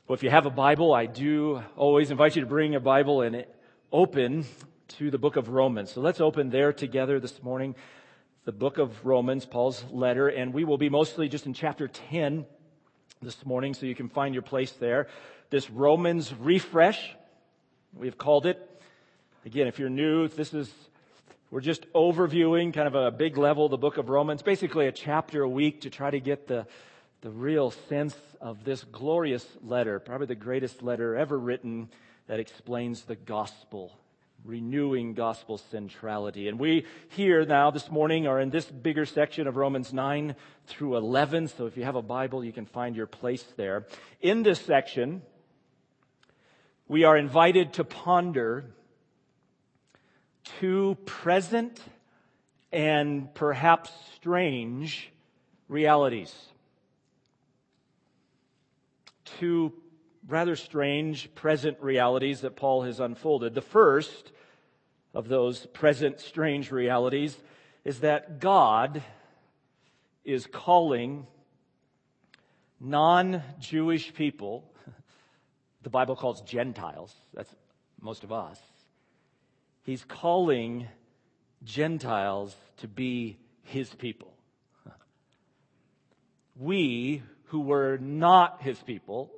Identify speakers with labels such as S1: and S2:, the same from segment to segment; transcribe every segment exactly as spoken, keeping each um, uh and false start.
S1: Well, if you have a Bible, I do always invite you to bring a Bible and open to the book of Romans. So let's open there together this morning, the book of Romans, Paul's letter, and we will be mostly just in chapter ten this morning, so you can find your place there. This Romans refresh, we've called it. Again, if you're new, this is, we're just overviewing kind of a big level the book of Romans, basically a chapter a week to try to get the the real sense of this glorious letter, probably the greatest letter ever written that explains the gospel, renewing gospel centrality. And we here now this morning are in this bigger section of Romans nine through eleven. So if you have a Bible, you can find your place there. In this section, we are invited to ponder two present and perhaps strange realities. Two rather strange present realities that Paul has unfolded. The first of those present strange realities is that God is calling non-Jewish people, the Bible calls Gentiles, that's most of us. He's calling Gentiles to be His people. We who were not His people,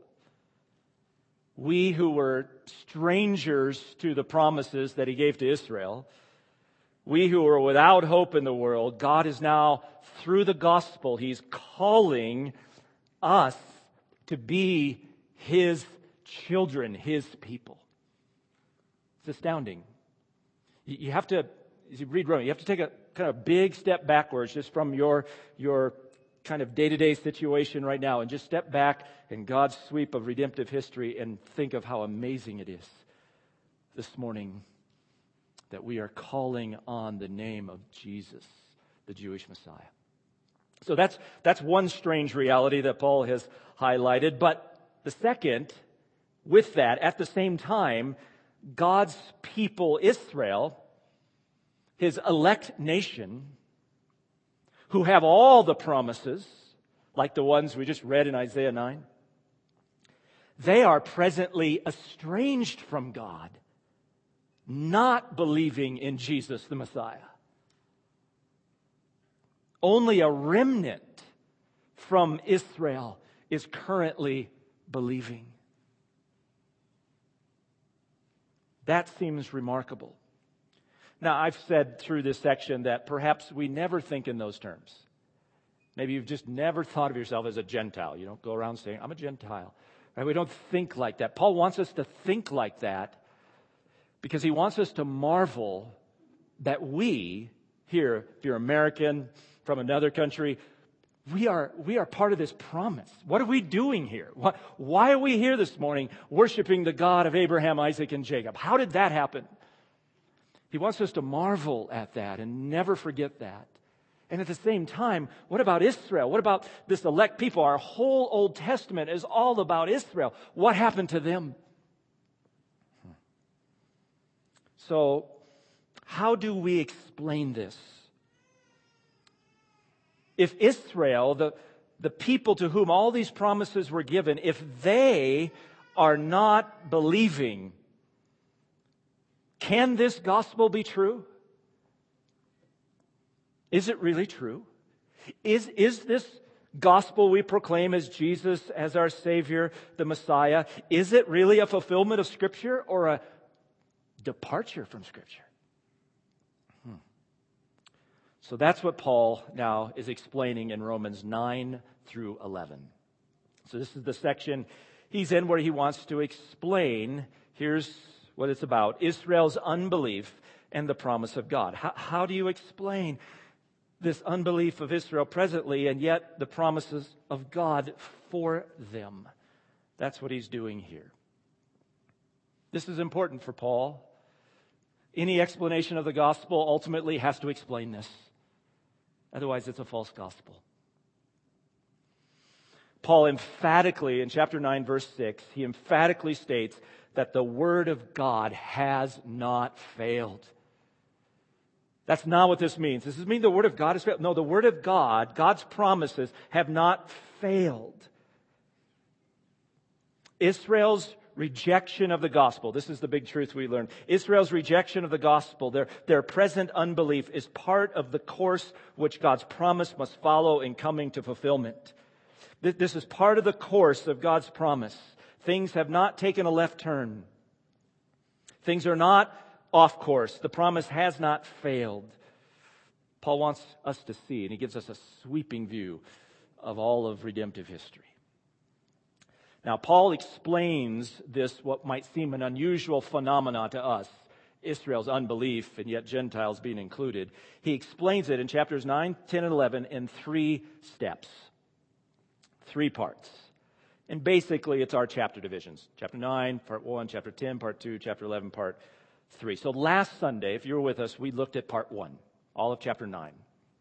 S1: we who were strangers to the promises that He gave to Israel, we who were without hope in the world, God is now, through the gospel, He's calling us to be His children, His people. It's astounding. You have to, as you read Romans, you have to take a kind of big step backwards just from your, your kind of day-to-day situation right now and just step back in God's sweep of redemptive history and think of how amazing it is this morning that we are calling on the name of Jesus, the Jewish Messiah. So that's that's one strange reality that Paul has highlighted. But the second, with that, at the same time, God's people, Israel, His elect nation, who have all the promises, like the ones we just read in Isaiah nine, they are presently estranged from God, not believing in Jesus the Messiah. Only a remnant from Israel is currently believing. That seems remarkable. Now, I've said through this section that perhaps we never think in those terms. Maybe you've just never thought of yourself as a Gentile. You don't go around saying, I'm a Gentile. Right? We don't think like that. Paul wants us to think like that because he wants us to marvel that we, here, if you're American, from another country, we are, we are part of this promise. What are we doing here? Why, why are we here this morning worshiping the God of Abraham, Isaac, and Jacob? How did that happen? He wants us to marvel at that and never forget that. And at the same time, what about Israel? What about this elect people? Our whole Old Testament is all about Israel. What happened to them? So, how do we explain this? If Israel, the, the people to whom all these promises were given, if they are not believing, can this gospel be true? Is it really true? Is, is this gospel we proclaim as Jesus, as our Savior, the Messiah, is it really a fulfillment of Scripture or a departure from Scripture? Hmm. So that's what Paul now is explaining in Romans nine through eleven. So this is the section he's in where he wants to explain, here's what it's about, Israel's unbelief and the promise of God. How, how do you explain this unbelief of Israel presently and yet the promises of God for them? That's what he's doing here. This is important for Paul. Any explanation of the gospel ultimately has to explain this. Otherwise, it's a false gospel. Paul emphatically, in chapter nine, verse six, he emphatically states that the Word of God has not failed. That's not what this means. Does this mean the Word of God has failed? No, the Word of God, God's promises, have not failed. Israel's rejection of the gospel, this is the big truth we learned. Israel's rejection of the gospel, their, their present unbelief, is part of the course which God's promise must follow in coming to fulfillment. This is part of the course of God's promise. Things have not taken a left turn. Things are not off course. The promise has not failed. Paul wants us to see, and he gives us a sweeping view of all of redemptive history. Now, Paul explains this, what might seem an unusual phenomenon to us, Israel's unbelief, and yet Gentiles being included. He explains it in chapters nine, ten, and eleven in three steps, three parts. And basically, it's our chapter divisions. Chapter nine, part one, chapter ten, part two, chapter eleven, part three. So last Sunday, if you were with us, we looked at part one, all of chapter nine.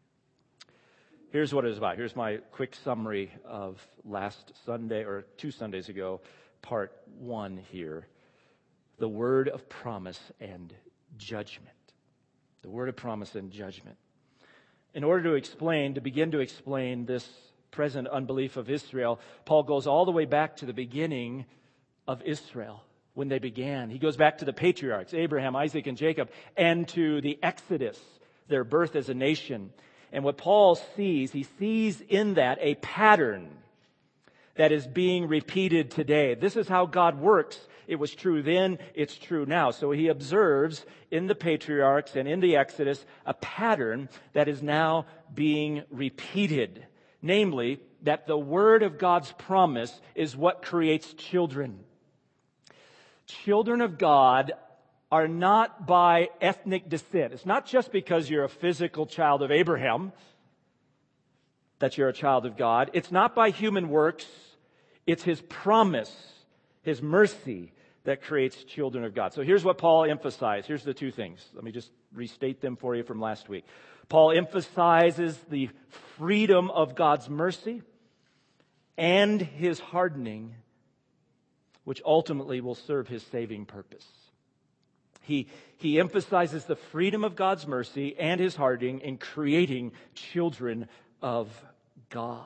S1: Here's what it was about. Here's my quick summary of last Sunday, or two Sundays ago, part one here. The word of promise and judgment. The word of promise and judgment. In order to explain, to begin to explain this present unbelief of Israel, Paul goes all the way back to the beginning of Israel, when they began. He goes back to the patriarchs, Abraham, Isaac, and Jacob, and to the Exodus, their birth as a nation. And what Paul sees, he sees in that a pattern that is being repeated today. This is how God works. It was true then, it's true now. So he observes in the patriarchs and in the Exodus a pattern that is now being repeated. Namely, that the word of God's promise is what creates children. Children of God are not by ethnic descent. It's not just because you're a physical child of Abraham that you're a child of God. It's not by human works. It's His promise, His mercy that creates children of God. So here's what Paul emphasized. Here's the two things. Let me just restate them for you from last week. Paul emphasizes the freedom of God's mercy and His hardening, which ultimately will serve His saving purpose. He, he emphasizes the freedom of God's mercy and His hardening in creating children of God.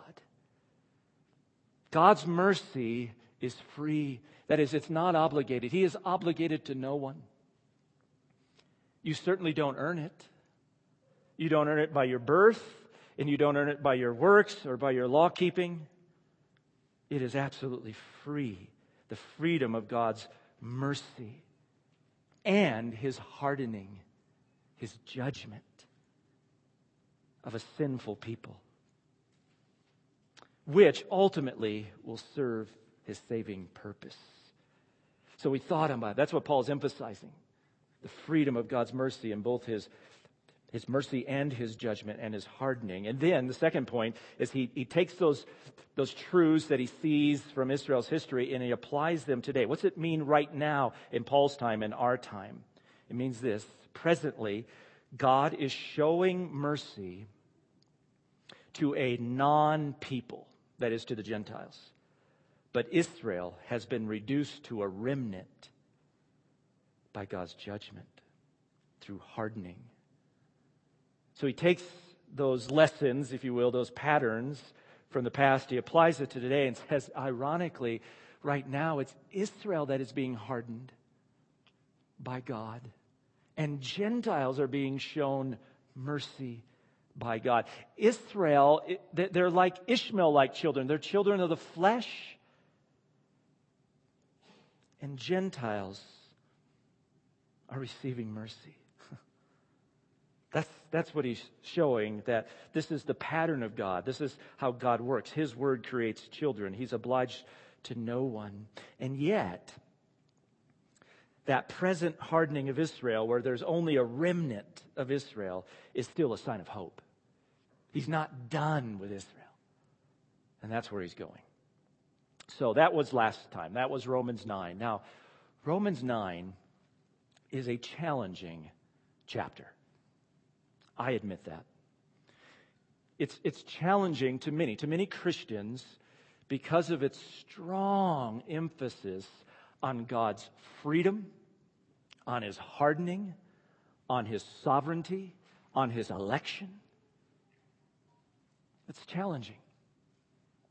S1: God's mercy is free. That is, it's not obligated. He is obligated to no one. You certainly don't earn it. You don't earn it by your birth, and you don't earn it by your works or by your law keeping. It is absolutely free. The freedom of God's mercy and His hardening, His judgment of a sinful people, which ultimately will serve His saving purpose. So we thought about it. That's what Paul's emphasizing. The freedom of God's mercy in both His, His mercy and His judgment and His hardening. And then the second point is he, he takes those, those truths that he sees from Israel's history and he applies them today. What's it mean right now in Paul's time and our time? It means this. Presently, God is showing mercy to a non-people, that is to the Gentiles. But Israel has been reduced to a remnant by God's judgment through hardening. So he takes those lessons, if you will, those patterns from the past, he applies it to today and says, ironically, right now it's Israel that is being hardened by God. And Gentiles are being shown mercy by God. Israel, they're like Ishmael-like children. They're children of the flesh. And Gentiles are receiving mercy. That's, that's what he's showing, that this is the pattern of God. This is how God works. His word creates children. He's obliged to no one. And yet, that present hardening of Israel, where there's only a remnant of Israel, is still a sign of hope. He's not done with Israel. And that's where he's going. So that was last time. That was Romans nine. Now, Romans nine is a challenging chapter. I admit that. It's, it's challenging to many, to many Christians, because of its strong emphasis on God's freedom, on His hardening, on His sovereignty, on His election. It's challenging.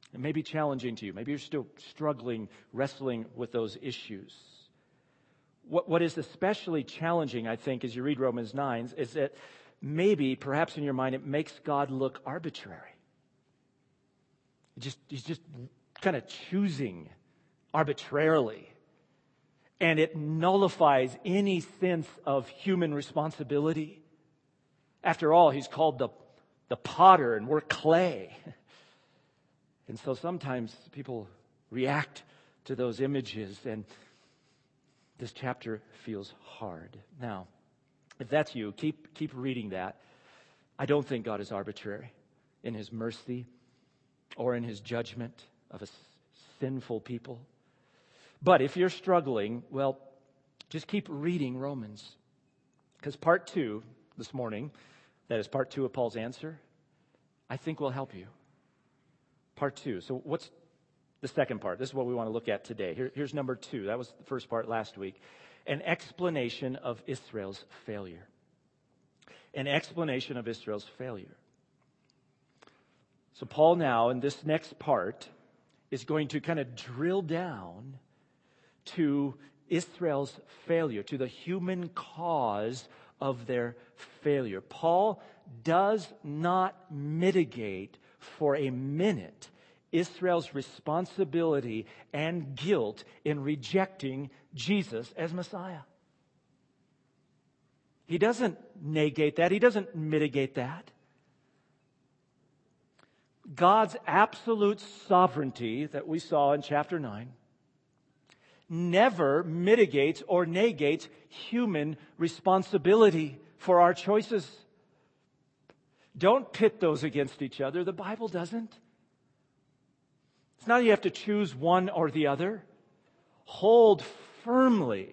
S1: It may be challenging to you. Maybe you're still struggling, wrestling with those issues. What, what is especially challenging, I think, as you read Romans nine, is that maybe, perhaps in your mind, it makes God look arbitrary. It just, he's just kind of choosing arbitrarily. And it nullifies any sense of human responsibility. After all, he's called the, the potter and we're clay. And so sometimes people react to those images, and this chapter feels hard. Now, if that's you, keep keep reading that. I don't think God is arbitrary in his mercy or in his judgment of a sinful people. But if you're struggling, well, just keep reading Romans. Because part two this morning, that is part two of Paul's answer, I think will help you. Part two. So what's the second part? This is what we want to look at today. Here, here's number two. That was the first part last week. An explanation of Israel's failure. An explanation of Israel's failure. So Paul now, in this next part, is going to kind of drill down to Israel's failure, to the human cause of their failure. Paul does not mitigate for a minute Israel's responsibility and guilt in rejecting Jesus as Messiah. He doesn't negate that. He doesn't mitigate that. God's absolute sovereignty that we saw in chapter nine never mitigates or negates human responsibility for our choices. Don't pit those against each other. The Bible doesn't. It's not you have to choose one or the other. Hold firmly,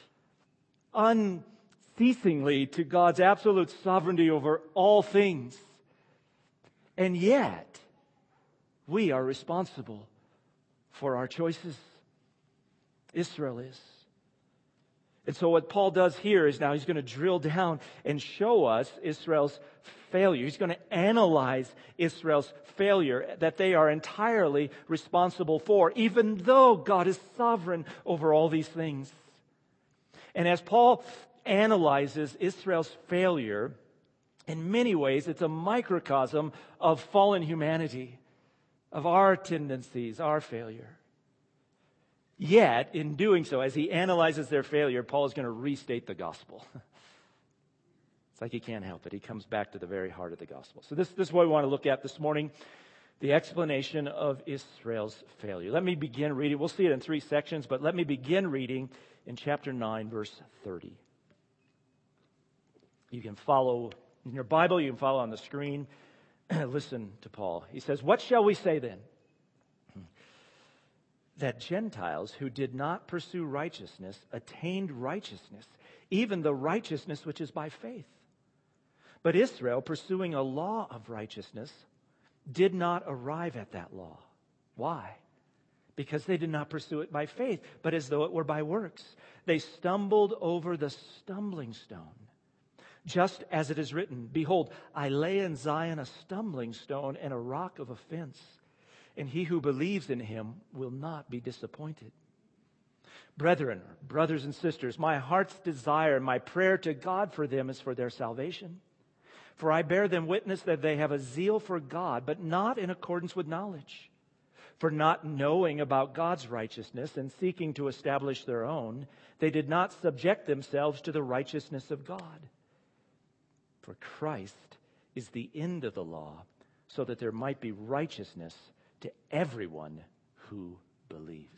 S1: unceasingly to God's absolute sovereignty over all things. And yet, we are responsible for our choices. Israel is. And so what Paul does here is now he's going to drill down and show us Israel's failure. He's going to analyze Israel's failure that they are entirely responsible for, even though God is sovereign over all these things. And as Paul analyzes Israel's failure, in many ways it's a microcosm of fallen humanity, of our tendencies, our failure. Yet, in doing so, as he analyzes their failure, Paul is going to restate the gospel. It's like he can't help it. He comes back to the very heart of the gospel. So this, this is what we want to look at this morning, the explanation of Israel's failure. Let me begin reading. We'll see it in three sections, but let me begin reading in chapter nine, verse thirty. You can follow in your Bible. You can follow on the screen. Listen to Paul. He says, "What shall we say then? That Gentiles who did not pursue righteousness attained righteousness, even the righteousness which is by faith. But Israel, pursuing a law of righteousness, did not arrive at that law." Why? Because they did not pursue it by faith, but as though it were by works. They stumbled over the stumbling stone. Just as it is written, "Behold, I lay in Zion a stumbling stone and a rock of offense, and he who believes in him will not be disappointed." Brethren, brothers and sisters, my heart's desire, my prayer to God for them is for their salvation. For I bear them witness that they have a zeal for God, but not in accordance with knowledge. For not knowing about God's righteousness and seeking to establish their own, they did not subject themselves to the righteousness of God. For Christ is the end of the law, so that there might be righteousness to everyone who believes.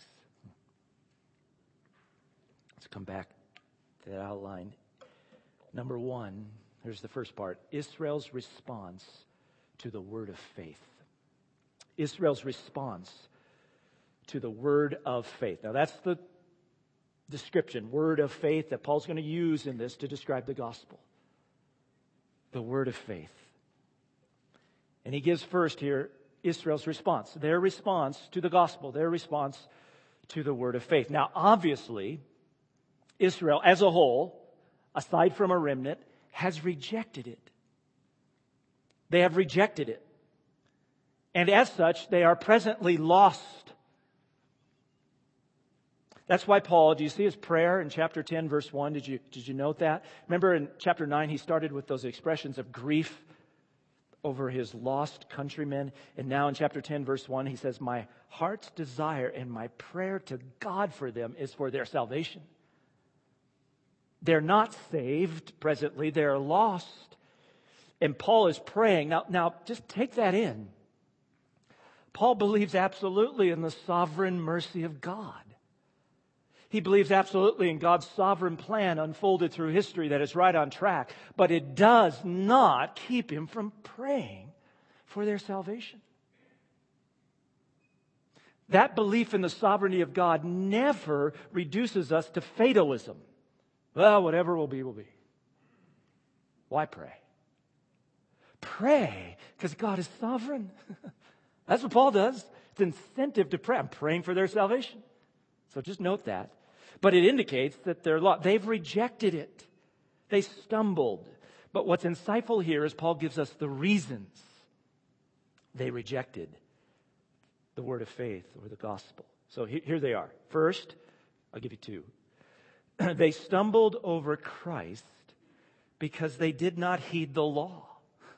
S1: Let's come back to that outline. Number one, here's the first part. Israel's response to the word of faith. Israel's response to the word of faith. Now that's the description, word of faith, that Paul's going to use in this to describe the gospel. The word of faith. And he gives first here Israel's response, their response to the gospel, their response to the word of faith. Now, obviously, Israel as a whole, aside from a remnant, has rejected it. They have rejected it. And as such, they are presently lost. That's why Paul, do you see his prayer in chapter ten, verse one? Did you, did you note that? Remember in chapter nine, he started with those expressions of grief over his lost countrymen. And now in chapter ten, verse one, he says, my heart's desire and my prayer to God for them is for their salvation. They're not saved presently, they're lost. And Paul is praying. Now, now just take that in. Paul believes absolutely in the sovereign mercy of God. He believes absolutely in God's sovereign plan unfolded through history that is right on track. But it does not keep him from praying for their salvation. That belief in the sovereignty of God never reduces us to fatalism. Well, whatever will be, will be. Why pray? Pray because God is sovereign. That's what Paul does. It's incentive to pray. I'm praying for their salvation. So just note that. But it indicates that they're lost. They've rejected it. They stumbled. But what's insightful here is Paul gives us the reasons they rejected the word of faith or the gospel. So here they are. First, I'll give you two. They stumbled over Christ because they did not heed the law.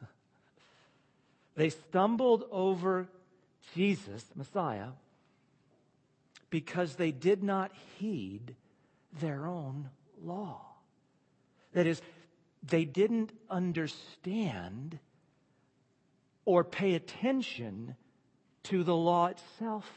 S1: They stumbled over Jesus, Messiah, because they did not heed their own law. That is, they didn't understand or pay attention to the law itself.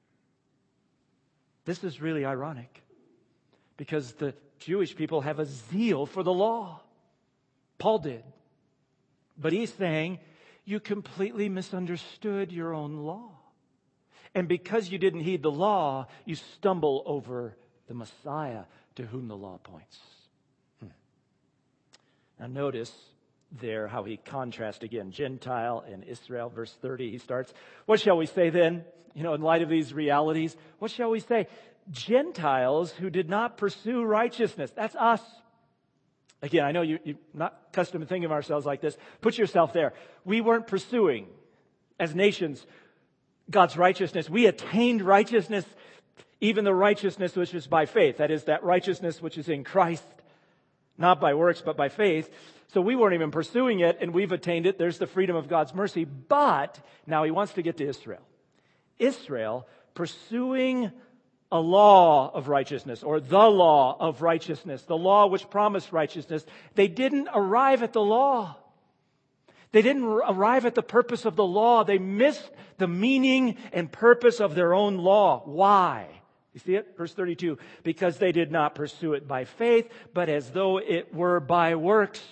S1: This is really ironic because the Jewish people have a zeal for the law. Paul did. But he's saying, you completely misunderstood your own law. And because you didn't heed the law, you stumble over the Messiah to whom the law points. Hmm. Now notice there how he contrasts again Gentile and Israel. Verse thirty, he starts, what shall we say then? You know, in light of these realities, what shall we say? Gentiles who did not pursue righteousness. That's us. Again, I know you, you're not accustomed to thinking of ourselves like this. Put yourself there. We weren't pursuing, as nations, God's righteousness. We attained righteousness, even the righteousness which is by faith. That is, that righteousness which is in Christ, not by works, but by faith. So we weren't even pursuing it, and we've attained it. There's the freedom of God's mercy. But now he wants to get to Israel. Israel pursuing a law of righteousness, or the law of righteousness, the law which promised righteousness. They didn't arrive at the law. They didn't arrive at the purpose of the law. They missed the meaning and purpose of their own law. Why? You see it? Verse thirty-two. Because they did not pursue it by faith, but as though it were by works.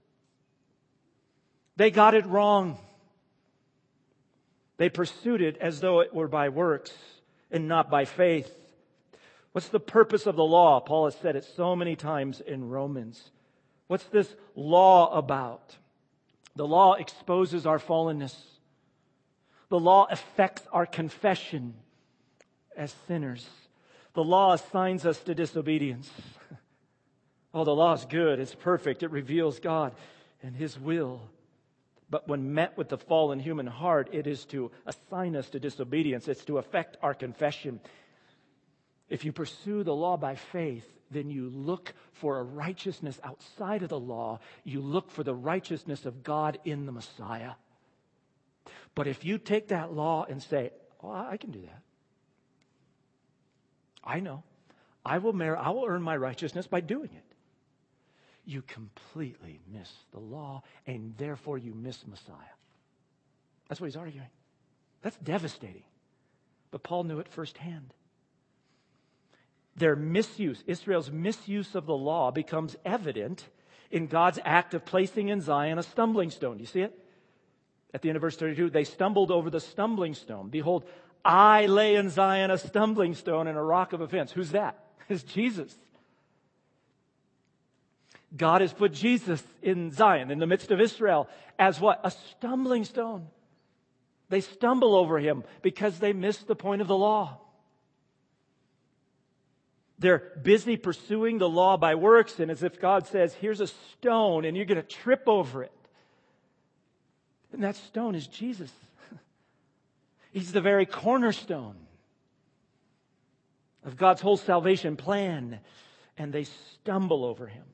S1: They got it wrong. They pursued it as though it were by works and not by faith. What's the purpose of the law? Paul has said it so many times in Romans. What's this law about? The law exposes our fallenness. The law affects our confession as sinners. The law assigns us to disobedience. Oh, the law is good. It's perfect. It reveals God and His will. But when met with the fallen human heart, it is to assign us to disobedience. It's to affect our confession. If you pursue the law by faith, then you look for a righteousness outside of the law. You look for the righteousness of God in the Messiah. But if you take that law and say, oh, I can do that. I know. I will merit, I will earn my righteousness by doing it. You completely miss the law, and therefore you miss Messiah. That's what he's arguing. That's devastating. But Paul knew it firsthand. Their misuse, Israel's misuse of the law becomes evident in God's act of placing in Zion a stumbling stone. Do you see it? At the end of verse thirty-two, they stumbled over the stumbling stone. Behold, I lay in Zion a stumbling stone and a rock of offense. Who's that? It's Jesus. God has put Jesus in Zion, in the midst of Israel, as what? A stumbling stone. They stumble over him because they missed the point of the law. They're busy pursuing the law by works, and as if God says, here's a stone, and you're going to trip over it. And that stone is Jesus. He's the very cornerstone of God's whole salvation plan, and they stumble over him.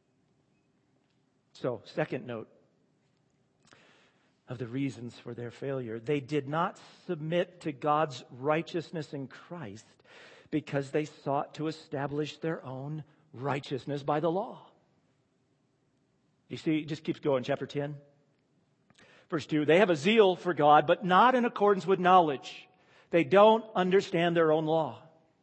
S1: So, second note of the reasons for their failure. They did not submit to God's righteousness in Christ because they sought to establish their own righteousness by the law. You see, it just keeps going. Chapter ten, verse two. They have a zeal for God, but not in accordance with knowledge. They don't understand their own law.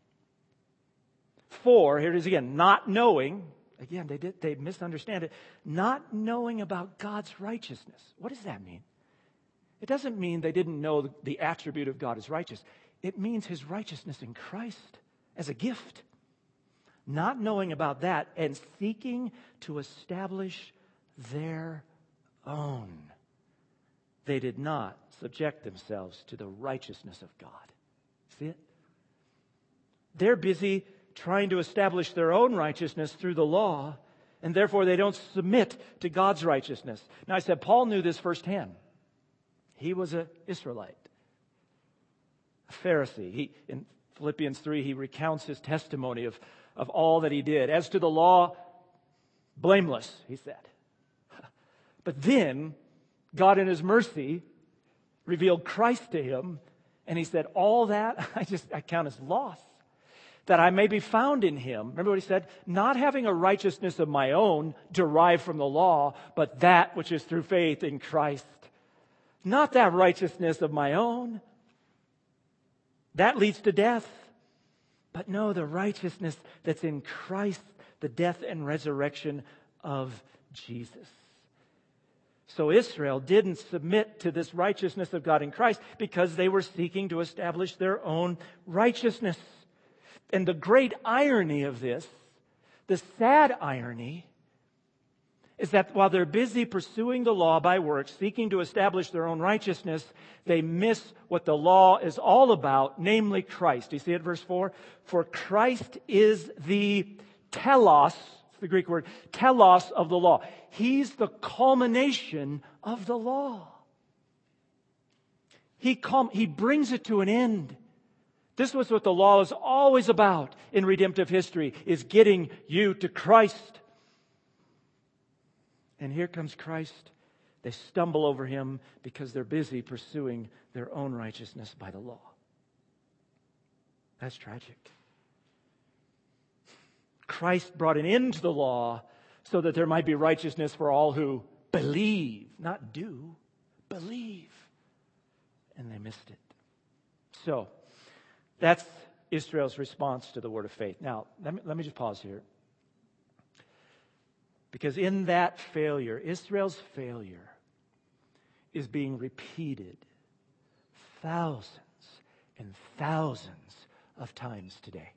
S1: Four, here it is again, not knowing. Again, they did, they misunderstand it. Not knowing about God's righteousness. What does that mean? It doesn't mean they didn't know the attribute of God as righteous. It means his righteousness in Christ as a gift. Not knowing about that and seeking to establish their own. They did not subject themselves to the righteousness of God. See it? They're busy trying to establish their own righteousness through the law, and therefore they don't submit to God's righteousness. Now I said Paul knew this firsthand. He was an Israelite, a Pharisee. He, in Philippians three, he recounts his testimony of, of all that he did. As to the law, blameless, he said. But then, God in his mercy revealed Christ to him, and he said, all that I just I count as loss, that I may be found in him. Remember what he said? Not having a righteousness of my own derived from the law, but that which is through faith in Christ. Not that righteousness of my own. That leads to death. But no, the righteousness that's in Christ, the death and resurrection of Jesus. So Israel didn't submit to this righteousness of God in Christ because they were seeking to establish their own righteousness. And the great irony of this, the sad irony, is that while they're busy pursuing the law by works, seeking to establish their own righteousness, they miss what the law is all about, namely Christ. Do you see it, verse four? For Christ is the telos, it's the Greek word, telos of the law. He's the culmination of the law. He, com- he brings it to an end. This was what the law is always about in redemptive history, is getting you to Christ. And here comes Christ. They stumble over him because they're busy pursuing their own righteousness by the law. That's tragic. Christ brought an end to the law so that there might be righteousness for all who believe, not do, believe. And they missed it. So, that's Israel's response to the word of faith. Now, let me, let me just pause here. Because in that failure, Israel's failure is being repeated thousands and thousands of times today.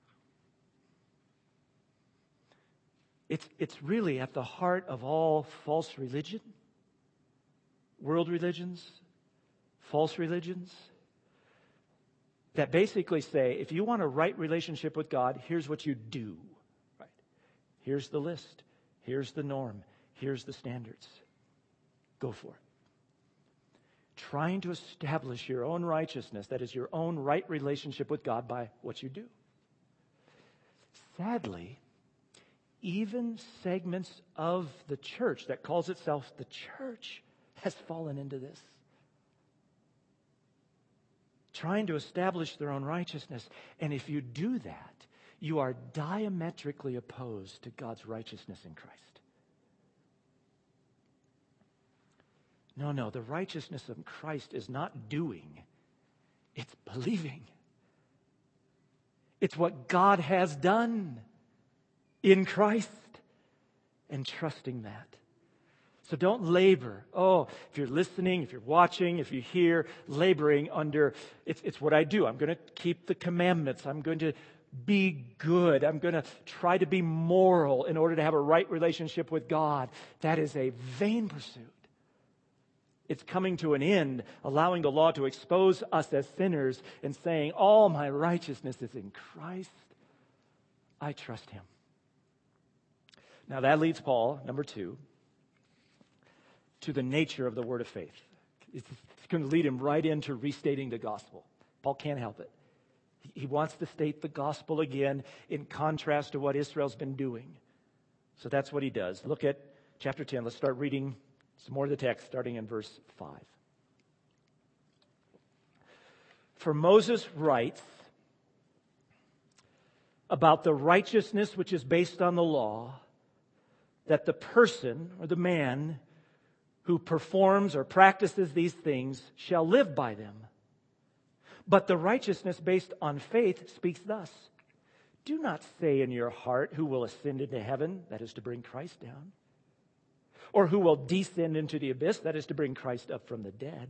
S1: It's, it's really at the heart of all false religion, world religions, false religions, that basically say, if you want a right relationship with God, here's what you do. Right? Here's the list. Here's the norm. Here's the standards. Go for it. Trying to establish your own righteousness, that is your own right relationship with God by what you do. Sadly, even segments of the church that calls itself the church has fallen into this. Trying to establish their own righteousness. And if you do that, you are diametrically opposed to God's righteousness in Christ. No, no, the righteousness of Christ is not doing, it's believing. It's what God has done in Christ and trusting that. So don't labor. Oh, if you're listening, if you're watching, if you hear, laboring under, it's, it's what I do. I'm going to keep the commandments. I'm going to be good. I'm going to try to be moral in order to have a right relationship with God. That is a vain pursuit. It's coming to an end, allowing the law to expose us as sinners and saying, all my righteousness is in Christ. I trust him. Now that leads Paul, number two, to the nature of the word of faith. It's, it's going to lead him right into restating the gospel. Paul can't help it. He, he wants to state the gospel again in contrast to what Israel's been doing. So that's what he does. Look at chapter ten. Let's start reading some more of the text, starting in verse five. For Moses writes about the righteousness which is based on the law, that the person or the man who performs or practices these things shall live by them. But the righteousness based on faith speaks thus: do not say in your heart, who will ascend into heaven, that is to bring Christ down, or who will descend into the abyss, that is to bring Christ up from the dead.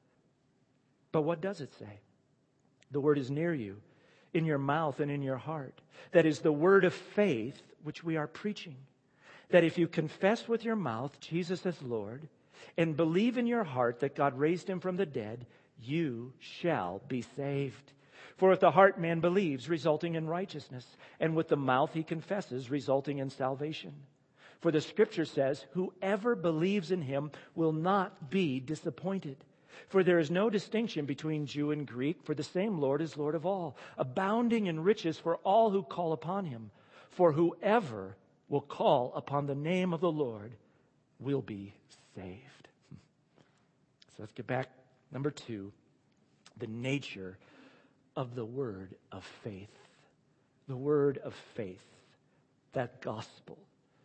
S1: But what does it say? The word is near you, in your mouth and in your heart. That is the word of faith which we are preaching. That if you confess with your mouth Jesus as Lord, and believe in your heart that God raised him from the dead, you shall be saved. For with the heart man believes, resulting in righteousness, and with the mouth he confesses, resulting in salvation. For the scripture says, whoever believes in him will not be disappointed. For there is no distinction between Jew and Greek, for the same Lord is Lord of all, abounding in riches for all who call upon him. For whoever will call upon the name of the Lord will be saved. So let's get back. Number two, the nature of the word of faith. The word of faith, that gospel.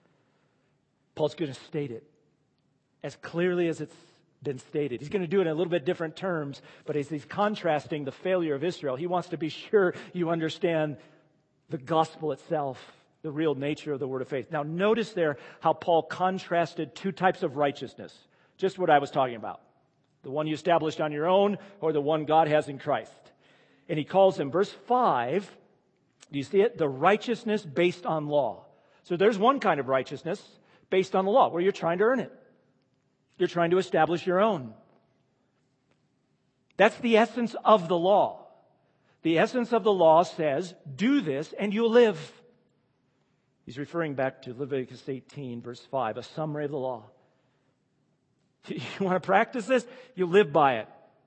S1: Paul's going to state it as clearly as it's been stated. He's going to do it in a little bit different terms, but as he's contrasting the failure of Israel, he wants to be sure you understand the gospel itself, the real nature of the word of faith. Now, notice there how Paul contrasted two types of righteousness, just what I was talking about. The one you established on your own, or the one God has in Christ. And he calls them, verse five, do you see it? The righteousness based on law. So there's one kind of righteousness based on the law, where you're trying to earn it. You're trying to establish your own. That's the essence of the law. The essence of the law says, do this and you'll live. He's referring back to Leviticus eighteen, verse five, a summary of the law. You want to practice this? You live by it.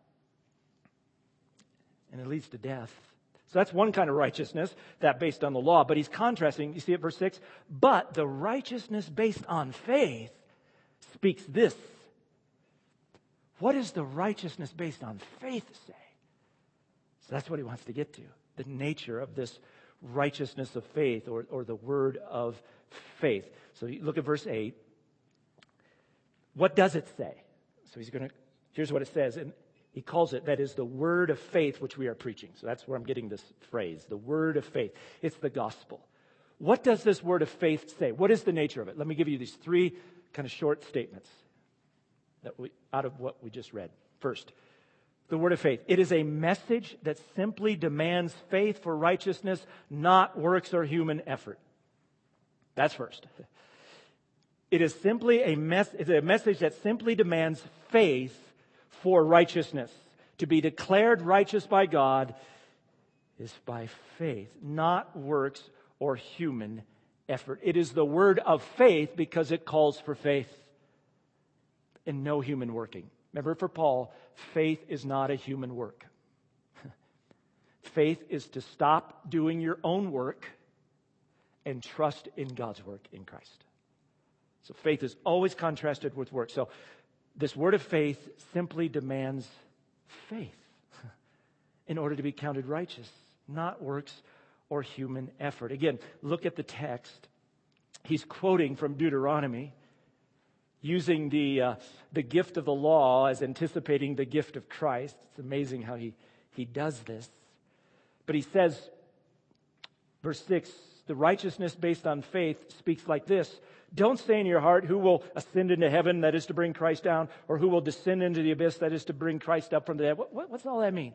S1: And it leads to death. So that's one kind of righteousness, that based on the law. But he's contrasting, you see it, verse six? But the righteousness based on faith speaks this. What does the righteousness based on faith say? So that's what he wants to get to. The nature of this righteousness of faith, or, or the word of faith. So you look at verse eight. What does it say? So he's going to, here's what it says. And he calls it, that is the word of faith which we are preaching. So that's where I'm getting this phrase, the word of faith. It's the gospel. What does this word of faith say? What is the nature of it? Let me give you these three kind of short statements that we, out of what we just read. First, the word of faith. It is a message that simply demands faith for righteousness, not works or human effort. That's first. It is simply a, mess, it's a message that simply demands faith for righteousness. To be declared righteous by God is by faith, not works or human effort. It is the word of faith because it calls for faith and no human working. Remember, for Paul, faith is not a human work. Faith is to stop doing your own work and trust in God's work in Christ. So faith is always contrasted with work. So this word of faith simply demands faith in order to be counted righteous, not works or human effort. Again, look at the text. He's quoting from Deuteronomy, using the uh, the gift of the law as anticipating the gift of Christ. It's amazing how he, he does this. But he says, verse six, the righteousness based on faith speaks like this. Don't say in your heart, who will ascend into heaven, that is to bring Christ down, or who will descend into the abyss, that is to bring Christ up from the dead. What, what, what's all that mean?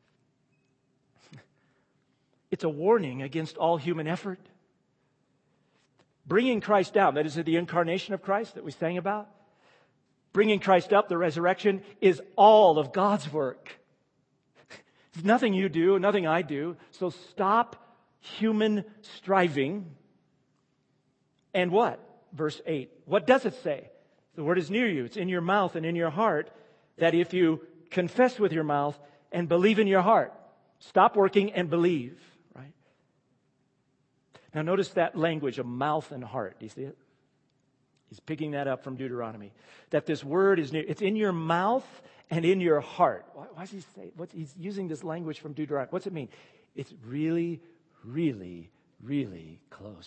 S1: It's a warning against all human effort. Bringing Christ down, that is the incarnation of Christ that we sang about. Bringing Christ up, the resurrection, is all of God's work. It's nothing you do, nothing I do. So stop human striving. And what? Verse eight. What does it say? The word is near you. It's in your mouth and in your heart. That if you confess with your mouth and believe in your heart, stop working and believe, right? Now notice that language of mouth and heart. Do you see it? He's picking that up from Deuteronomy. That this word is near, it's in your mouth and in your heart. Why, why does he say, what's, he's using this language from Deuteronomy. What's it mean? It's really, really, really close.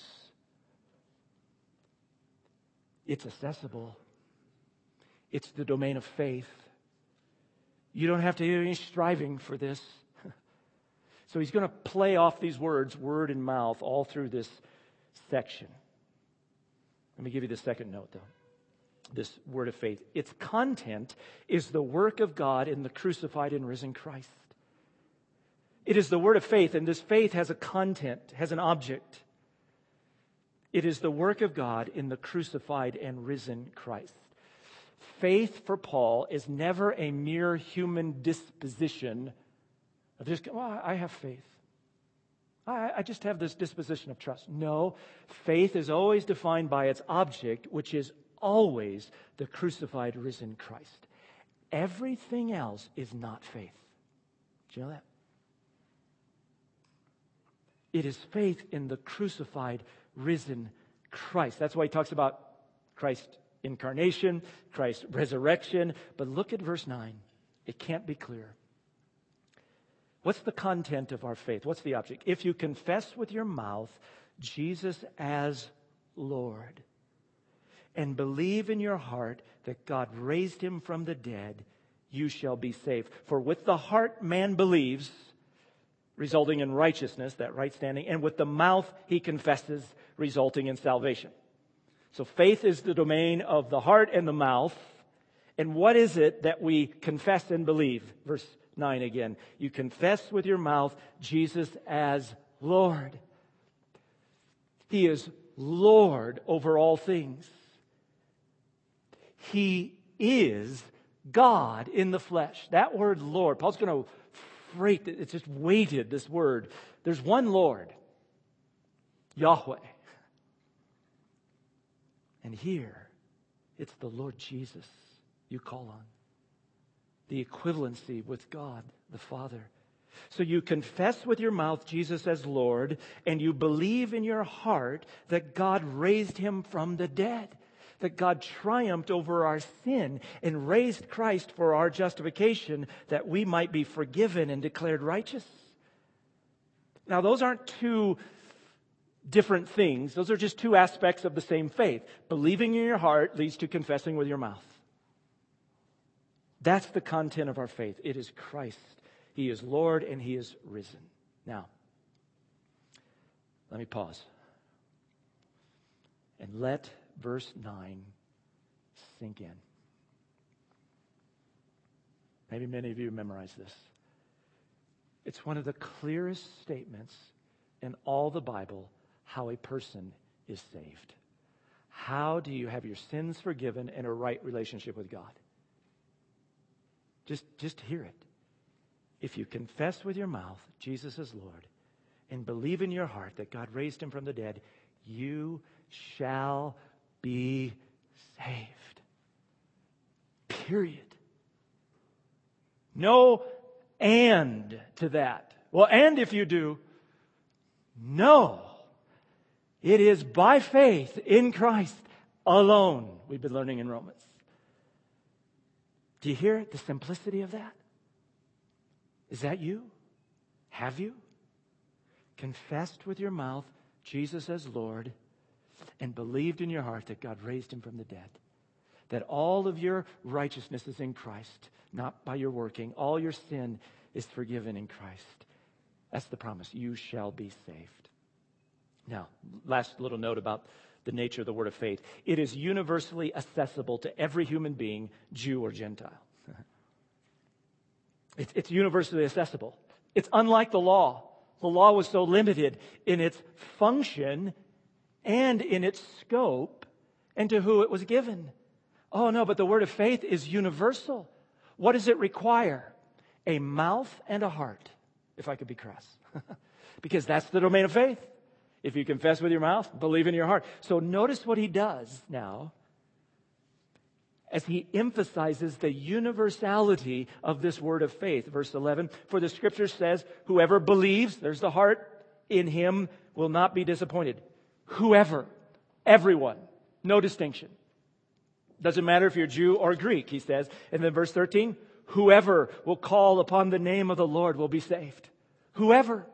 S1: It's accessible. It's the domain of faith. You don't have to do any striving for this. So he's going to play off these words, word and mouth, all through this section. Let me give you the second note, though. This word of faith. Its content is the work of God in the crucified and risen Christ. It is the word of faith, and this faith has a content, has an object. It is the work of God in the crucified and risen Christ. Faith for Paul is never a mere human disposition of just, well, I have faith. I, I just have this disposition of trust. No, faith is always defined by its object, which is always the crucified, risen Christ. Everything else is not faith. Do you know that? It is faith in the crucified, risen Christ. That's why he talks about Christ's incarnation, Christ's resurrection. But look at verse nine. It can't be clearer. What's the content of our faith? What's the object? If you confess with your mouth Jesus as Lord and believe in your heart that God raised him from the dead, you shall be saved. For with the heart man believes, resulting in righteousness, that right standing, and with the mouth he confesses, resulting in salvation. So faith is the domain of the heart and the mouth. And what is it that we confess and believe? Verse nine again. You confess with your mouth Jesus as Lord. He is Lord over all things. He is God in the flesh. That word Lord, Paul's going to freight it. It's just weighted, this word. There's one Lord, Yahweh. And here, it's the Lord Jesus you call on. The equivalency with God the Father. So you confess with your mouth Jesus as Lord, and you believe in your heart that God raised him from the dead, that God triumphed over our sin and raised Christ for our justification, that we might be forgiven and declared righteous. Now, those aren't two different things. Those are just two aspects of the same faith. Believing in your heart leads to confessing with your mouth. That's the content of our faith. It is Christ. He is Lord and he is risen. Now, let me pause. And let verse nine sink in. Maybe many of you memorize this. It's one of the clearest statements in all the Bible how a person is saved. How do you have your sins forgiven and a right relationship with God? Just, just hear it. If you confess with your mouth Jesus is Lord and believe in your heart that God raised him from the dead, you shall be saved. Period. No and to that. Well, and if you do, no. It is by faith in Christ alone, we've been learning in Romans. Do you hear it? The simplicity of that? Is that you? Have you confessed with your mouth Jesus as Lord and believed in your heart that God raised him from the dead? That all of your righteousness is in Christ, not by your working. All your sin is forgiven in Christ. That's the promise. You shall be saved. Now, last little note about the nature of the word of faith. It is universally accessible to every human being, Jew or Gentile. It's, it's universally accessible. It's unlike the law. The law was so limited in its function and in its scope and to who it was given. Oh no, but the word of faith is universal. What does it require? A mouth and a heart, if I could be crass. Because that's the domain of faith. If you confess with your mouth, believe in your heart. So notice what he does now. as he emphasizes the universality of this word of faith. Verse eleven, for the scripture says, whoever believes, there's the heart, in him will not be disappointed. Whoever, everyone, no distinction. Doesn't matter if you're Jew or Greek, he says. And then verse thirteen, whoever will call upon the name of the Lord will be saved. Whoever.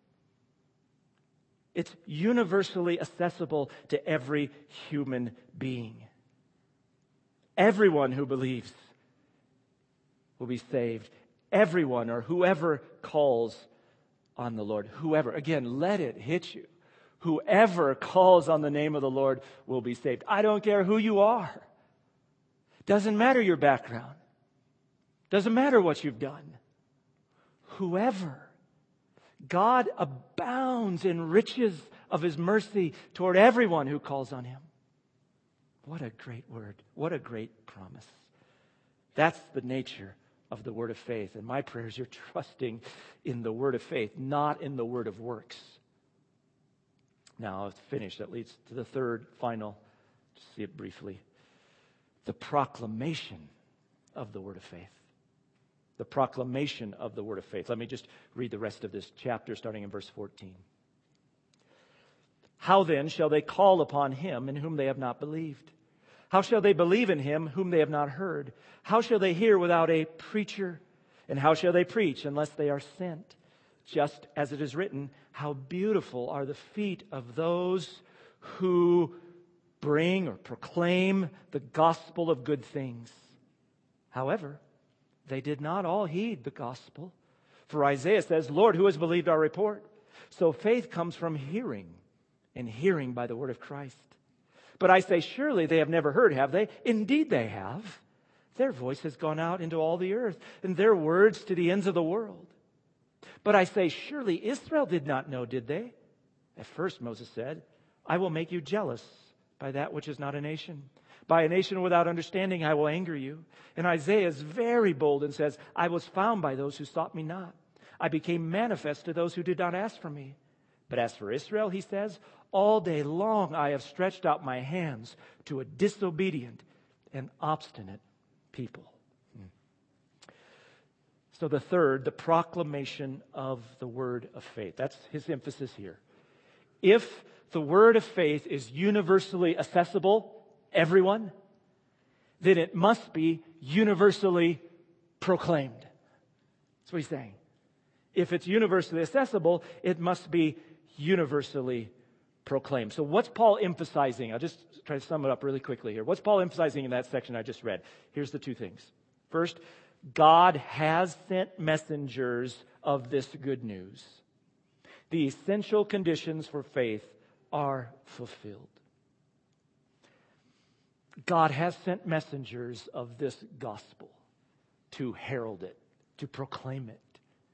S1: It's universally accessible to every human being. Everyone who believes will be saved. Everyone or whoever calls on the Lord. Whoever. Again, let it hit you. Whoever calls on the name of the Lord will be saved. I don't care who you are. Doesn't matter your background. Doesn't matter what you've done. Whoever. God abounds in riches of His mercy toward everyone who calls on Him. What a great word. What a great promise. That's the nature of the word of faith. And my prayer is you're trusting in the word of faith, not in the word of works. Now, I'll finish. That leads to the third, final, just see it briefly. The proclamation of the word of faith. The proclamation of the word of faith. Let me just read the rest of this chapter starting in verse fourteen. How then shall they call upon him in whom they have not believed? How shall they believe in him whom they have not heard? How shall they hear without a preacher? And how shall they preach unless they are sent? Just as it is written, how beautiful are the feet of those who bring or proclaim the gospel of good things. However, they did not all heed the gospel. For Isaiah says, Lord, who has believed our report? So faith comes from hearing, and hearing by the word of Christ. But I say, surely they have never heard, have they? Indeed they have. Their voice has gone out into all the earth, and their words to the ends of the world. But I say, surely Israel did not know, did they? At first Moses said, I will make you jealous by that which is not a nation. By a nation without understanding I will anger you. And Isaiah is very bold and says, I was found by those who sought me not. I became manifest to those who did not ask for me. But as for Israel, he says, all day long I have stretched out my hands to a disobedient and obstinate people. Hmm. So the third, the proclamation of the word of faith. That's his emphasis here. If the word of faith is universally accessible, everyone, then it must be universally proclaimed. That's what he's saying. If it's universally accessible, it must be universally proclaimed. So what's Paul emphasizing? I'll just try to sum it up really quickly here. What's Paul emphasizing in that section I just read? Here's the two things. First, God has sent messengers of this good news. The essential conditions for faith are fulfilled. God has sent messengers of this gospel to herald it, to proclaim it,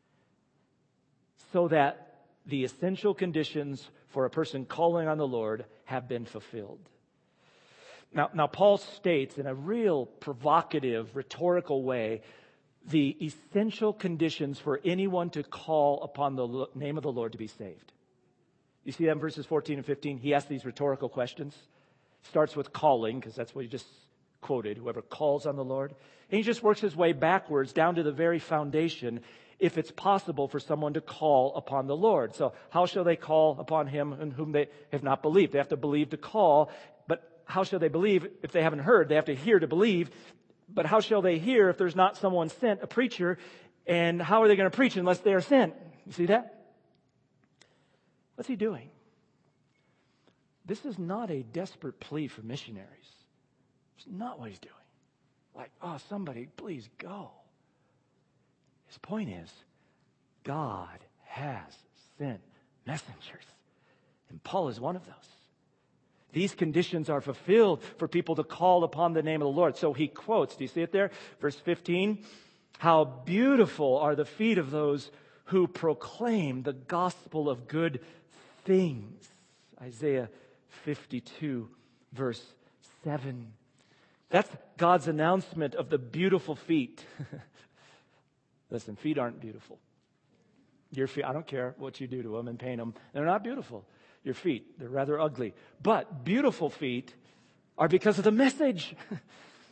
S1: so that the essential conditions for a person calling on the Lord have been fulfilled. Now, now Paul states in a real provocative, rhetorical way, the essential conditions for anyone to call upon the name of the Lord to be saved. You see that in verses fourteen and fifteen? He asks these rhetorical questions. Starts with calling, because that's what he just quoted, whoever calls on the Lord. And he just works his way backwards down to the very foundation, if it's possible for someone to call upon the Lord. So how shall they call upon him in whom they have not believed? They have to believe to call, but how shall they believe if they haven't heard? They have to hear to believe, but how shall they hear if there's not someone sent, a preacher? And how are they going to preach unless they are sent? You see that? What's he doing? This is not a desperate plea for missionaries. It's not what he's doing. Like, oh, somebody, please go. His point is, God has sent messengers. And Paul is one of those. These conditions are fulfilled for people to call upon the name of the Lord. So he quotes, do you see it there? Verse fifteen, how beautiful are the feet of those who proclaim the gospel of good things. Isaiah fifty-two, verse seven. That's God's announcement of the beautiful feet. Listen, feet aren't beautiful. Your feet, I don't care what you do to them and paint them. They're not beautiful. Your feet, they're rather ugly. But beautiful feet are because of the message.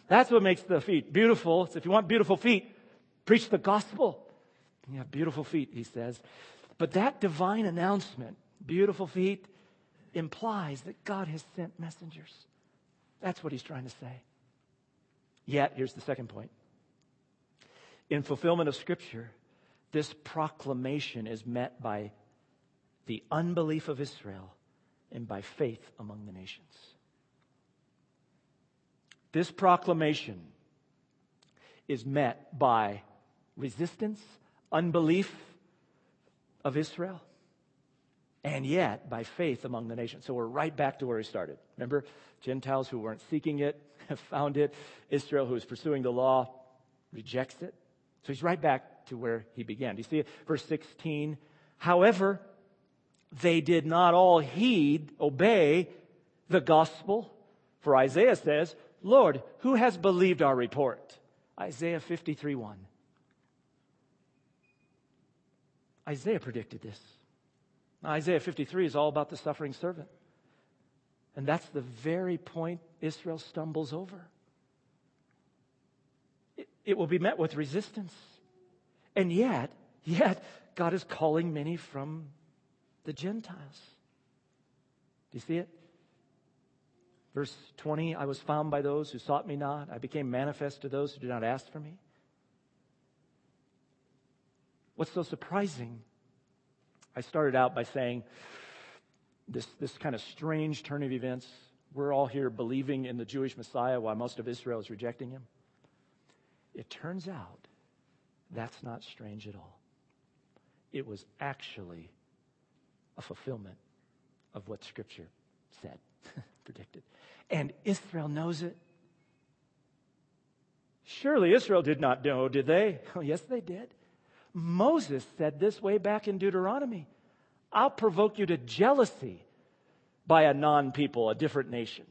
S1: That's what makes the feet beautiful. So if you want beautiful feet, preach the gospel. You have beautiful feet, he says. But that divine announcement, beautiful feet, implies that God has sent messengers. That's what he's trying to say. Yet, here's the second point. In fulfillment of Scripture, this proclamation is met by the unbelief of Israel and by faith among the nations. This proclamation is met by resistance, unbelief of Israel, and yet by faith among the nations. So we're right back to where he started. Remember, Gentiles who weren't seeking it have found it. Israel, who is pursuing the law, rejects it. So he's right back to where he began. Do you see it? Verse sixteen. However, they did not all heed, obey the gospel. For Isaiah says, Lord, who has believed our report? Isaiah fifty-three one. Isaiah predicted this. Now, Isaiah fifty-three is all about the suffering servant. And that's the very point Israel stumbles over. It, it will be met with resistance. And yet, yet, God is calling many from the Gentiles. Do you see it? Verse twenty, I was found by those who sought me not. I became manifest to those who did not ask for me. What's so surprising? I started out by saying this, this kind of strange turn of events. We're all here believing in the Jewish Messiah while most of Israel is rejecting him. It turns out that's not strange at all. It was actually a fulfillment of what Scripture said, predicted. And Israel knows it. Surely Israel did not know, did they? Oh, yes, they did. Moses said this way back in Deuteronomy. I'll provoke you to jealousy by a non-people, a different nation.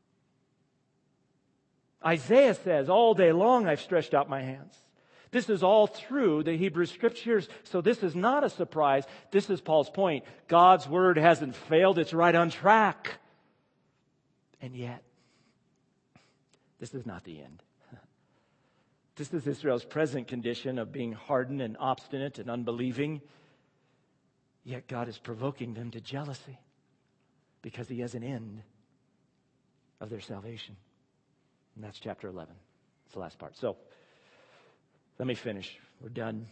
S1: Isaiah says, all day long I've stretched out my hands. This is all through the Hebrew Scriptures, so this is not a surprise. This is Paul's point. God's word hasn't failed. It's right on track. And yet, this is not the end. This is Israel's present condition of being hardened and obstinate and unbelieving. Yet God is provoking them to jealousy because he has an end of their salvation. And that's chapter eleven. It's the last part. So, let me finish. We're done.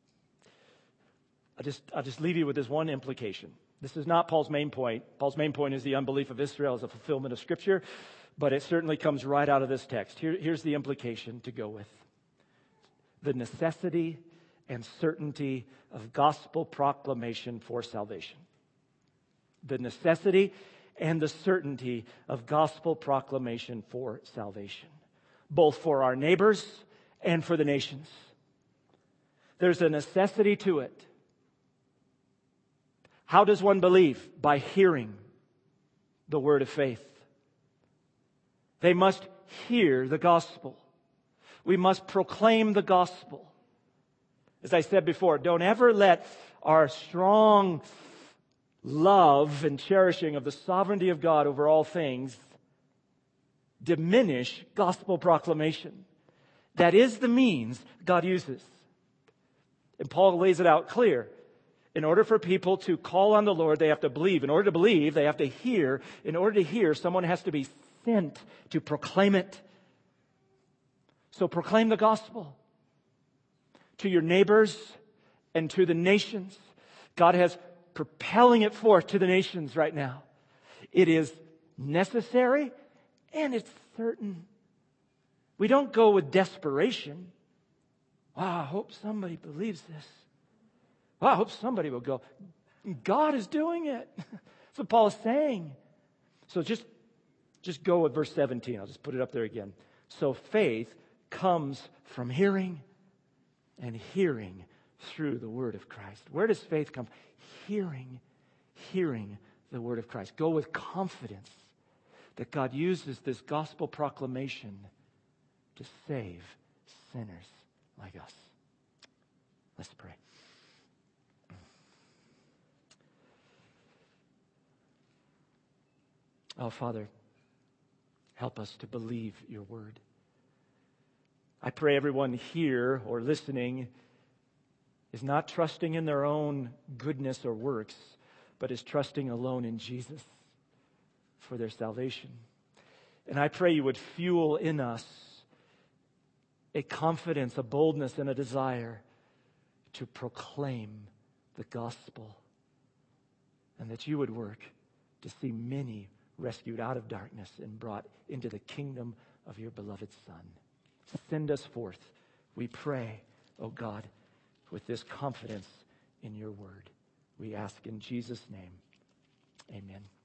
S1: I'll just, I'll just leave you with this one implication. This is not Paul's main point. Paul's main point is the unbelief of Israel as a fulfillment of Scripture, but it certainly comes right out of this text. Here, here's the implication to go with. The necessity and certainty of gospel proclamation for salvation. The necessity and the certainty of gospel proclamation for salvation, both for our neighbors and for the nations. There's a necessity to it. How does one believe? By hearing the word of faith. They must hear the gospel. We must proclaim the gospel. As I said before, don't ever let our strong love and cherishing of the sovereignty of God over all things diminish gospel proclamation. That is the means God uses. And Paul lays it out clear. In order for people to call on the Lord, they have to believe. In order to believe, they have to hear. In order to hear, someone has to be sent to proclaim it. So proclaim the gospel to your neighbors and to the nations. God has propelling it forth to the nations right now. It is necessary and it's certain. We don't go with desperation. Wow, I hope somebody believes this. Wow, I hope somebody will go. God is doing it. That's what Paul is saying. So just, just go with verse seventeen. I'll just put it up there again. So faith comes from hearing, and hearing through the word of Christ. Where does faith come? Hearing, hearing the word of Christ. Go with confidence that God uses this gospel proclamation to save sinners like us. Let's pray. Oh, Father, help us to believe your word. I pray everyone here or listening is not trusting in their own goodness or works, but is trusting alone in Jesus for their salvation. And I pray you would fuel in us a confidence, a boldness, and a desire to proclaim the gospel, and that you would work to see many rescued out of darkness and brought into the kingdom of your beloved Son. Send us forth, we pray, O God, with this confidence in your word. We ask in Jesus' name, amen.